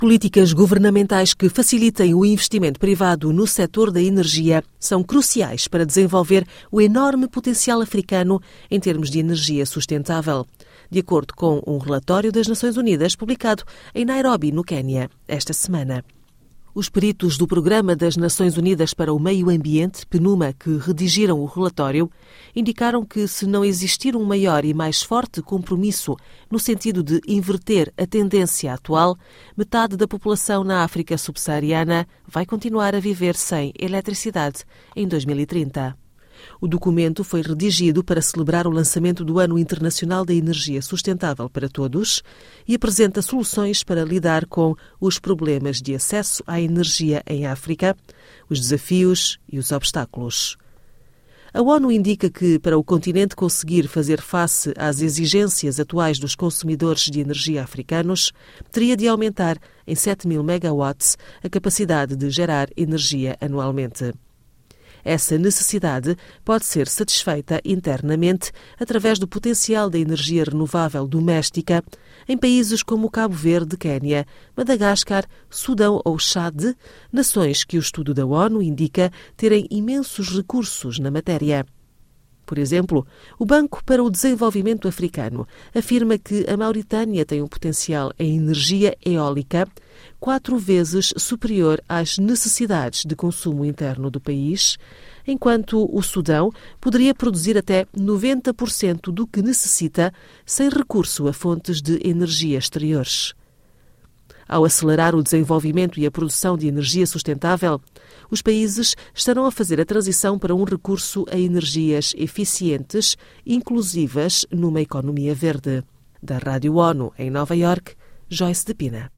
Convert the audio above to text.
Políticas governamentais que facilitem o investimento privado no setor da energia são cruciais para desenvolver o enorme potencial africano em termos de energia sustentável, de acordo com um relatório das Nações Unidas publicado em Nairobi, no Quênia, esta semana. Os peritos do Programa das Nações Unidas para o Meio Ambiente, PNUMA, que redigiram o relatório, indicaram que, se não existir um maior e mais forte compromisso no sentido de inverter a tendência atual, metade da população na África subsaariana vai continuar a viver sem eletricidade em 2030. O documento foi redigido para celebrar o lançamento do Ano Internacional da Energia Sustentável para Todos e apresenta soluções para lidar com os problemas de acesso à energia em África, os desafios e os obstáculos. A ONU indica que, para o continente conseguir fazer face às exigências atuais dos consumidores de energia africanos, teria de aumentar em 7.000 megawatts a capacidade de gerar energia anualmente. Essa necessidade pode ser satisfeita internamente através do potencial da energia renovável doméstica em países como Cabo Verde, Quênia, Madagascar, Sudão ou Chad, nações que o estudo da ONU indica terem imensos recursos na matéria. Por exemplo, o Banco para o Desenvolvimento Africano afirma que a Mauritânia tem um potencial em energia eólica 4 vezes superior às necessidades de consumo interno do país, enquanto o Sudão poderia produzir até 90% do que necessita sem recurso a fontes de energia exteriores. Ao acelerar o desenvolvimento e a produção de energia sustentável, os países estarão a fazer a transição para um recurso a energias eficientes, inclusivas numa economia verde. Da Rádio ONU, em Nova Iorque, Joyce de Pina.